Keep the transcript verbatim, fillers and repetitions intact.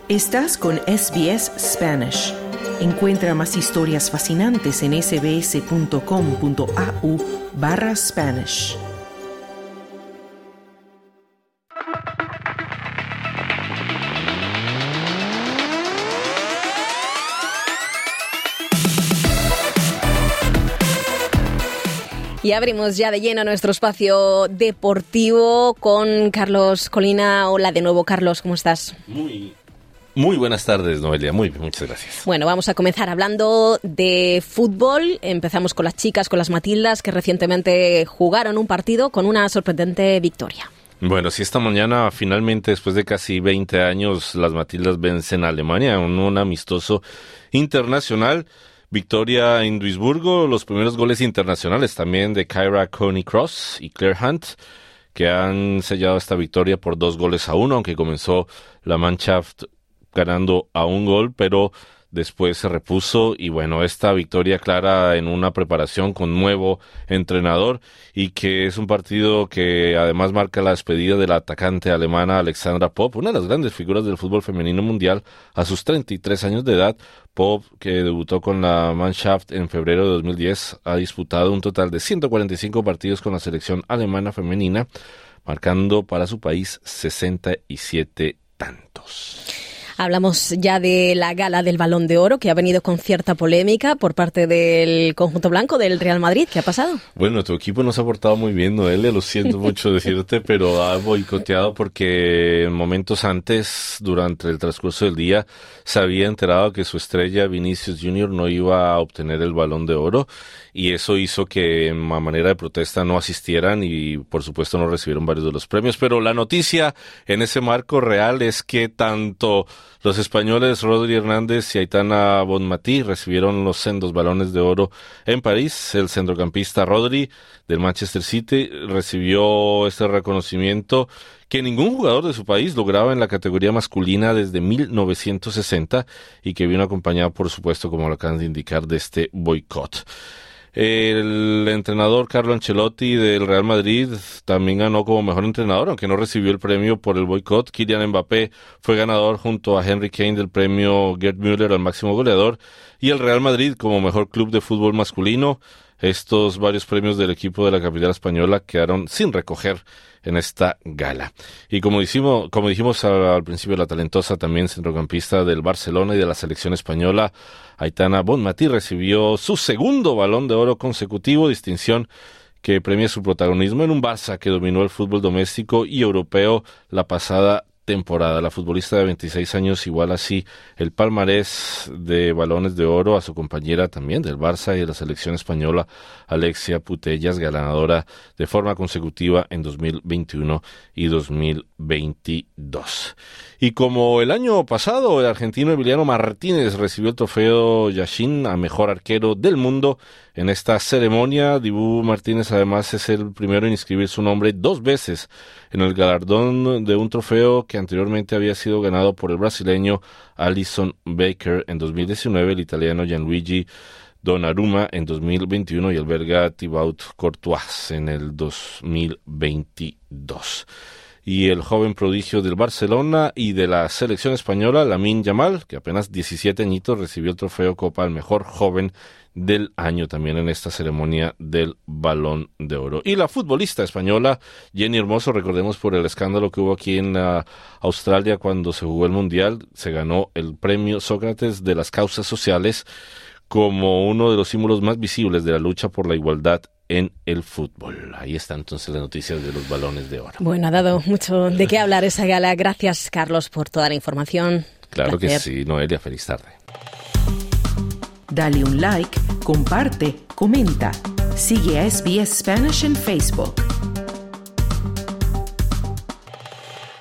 Estás con S B S Spanish. Encuentra más historias fascinantes en sbs.com.au barra Spanish. Y abrimos ya de lleno nuestro espacio deportivo con Carlos Colina. Hola de nuevo, Carlos, ¿cómo estás? Muy, muy buenas tardes, Noelia. Muy bien, muchas gracias. Bueno, vamos a comenzar hablando de fútbol. Empezamos con las chicas, con las Matildas, que recientemente jugaron un partido con una sorprendente victoria. Bueno, si esta mañana finalmente, después de casi veinte años, las Matildas vencen a Alemania en un amistoso internacional. Victoria en Duisburgo, los primeros goles internacionales también de Kyra Coney-Cross y Claire Hunt, que han sellado esta victoria por dos goles a uno, aunque comenzó la Mannschaft ganando a un gol, pero después se repuso y bueno, esta victoria clara en una preparación con nuevo entrenador y que es un partido que además marca la despedida de la atacante alemana Alexandra Popp, una de las grandes figuras del fútbol femenino mundial a sus treinta y tres años de edad. Popp, que debutó con la Mannschaft en febrero de dos mil diez, ha disputado un total de ciento cuarenta y cinco partidos con la selección alemana femenina, marcando para su país sesenta y siete tantos. Hablamos ya de la gala del Balón de Oro, que ha venido con cierta polémica por parte del conjunto blanco del Real Madrid. ¿Qué ha pasado? Bueno, tu equipo no se ha portado muy bien, Noelia, lo siento mucho decirte, pero ha boicoteado porque en momentos antes, durante el transcurso del día, se había enterado que su estrella Vinicius Junior no iba a obtener el Balón de Oro y eso hizo que a manera de protesta no asistieran y por supuesto no recibieron varios de los premios. Pero la noticia en ese marco real es que tanto los españoles Rodri Hernández y Aitana Bonmatí recibieron los sendos balones de oro en París. El centrocampista Rodri del Manchester City recibió este reconocimiento que ningún jugador de su país lograba en la categoría masculina desde mil novecientos sesenta y que vino acompañado, por supuesto, como lo acaban de indicar, de este boicot. El entrenador Carlo Ancelotti del Real Madrid también ganó como mejor entrenador, aunque no recibió el premio por el boicot. Kylian Mbappé fue ganador junto a Henry Kane del premio Gerd Müller al máximo goleador y el Real Madrid como mejor club de fútbol masculino. Estos varios premios del equipo de la capital española quedaron sin recoger en esta gala. Y como dijimos, como dijimos al, al principio, la talentosa también centrocampista del Barcelona y de la selección española, Aitana Bonmatí, recibió su segundo Balón de Oro consecutivo, distinción que premia su protagonismo en un Barça que dominó el fútbol doméstico y europeo la pasada temporada. La futbolista de veintiséis años iguala así el palmarés de balones de oro a su compañera también del Barça y de la selección española, Alexia Putellas, ganadora de forma consecutiva en dos mil veintiuno y dos mil veintidós. Y como el año pasado, el argentino Emiliano Martínez recibió el trofeo Yashin a mejor arquero del mundo en esta ceremonia. Dibu Martínez además es el primero en inscribir su nombre dos veces en el galardón de un trofeo que anteriormente había sido ganado por el brasileño Alisson Becker en dos mil diecinueve, el italiano Gianluigi Donnarumma en dos mil veintiuno y el belga Thibaut Courtois en el dos mil veintidós. Y el joven prodigio del Barcelona y de la selección española, Lamine Yamal, que apenas diecisiete añitos, recibió el trofeo Copa al mejor joven del año también en esta ceremonia del Balón de Oro. Y la futbolista española Jenny Hermoso, recordemos por el escándalo que hubo aquí en uh, Australia cuando se jugó el Mundial, se ganó el premio Sócrates de las causas sociales como uno de los símbolos más visibles de la lucha por la igualdad en el fútbol. Ahí están entonces las noticias de los balones de oro. Bueno, ha dado mucho de qué hablar esa gala. Gracias, Carlos, por toda la información. Claro que sí, Noelia, feliz tarde. Dale un like, comparte, comenta. Sigue a S B S Spanish en Facebook.